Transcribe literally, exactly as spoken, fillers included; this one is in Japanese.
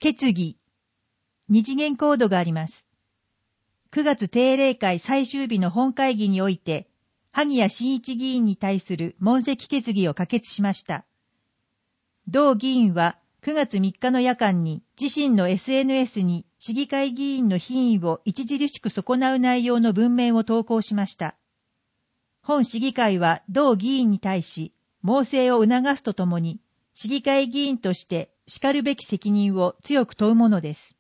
決議。二次元コードがあります。くがつ定例会最終日の本会議において、萩谷真一議員に対する問責決議を可決しました。同議員はくがつみっかの夜間に自身の エスエヌエス に市議会議員の品位を著しく損なう内容の文面を投稿しました。本市議会は同議員に対し、猛省を促すとともに、市議会議員としてしかるべき責任を強く問うものです。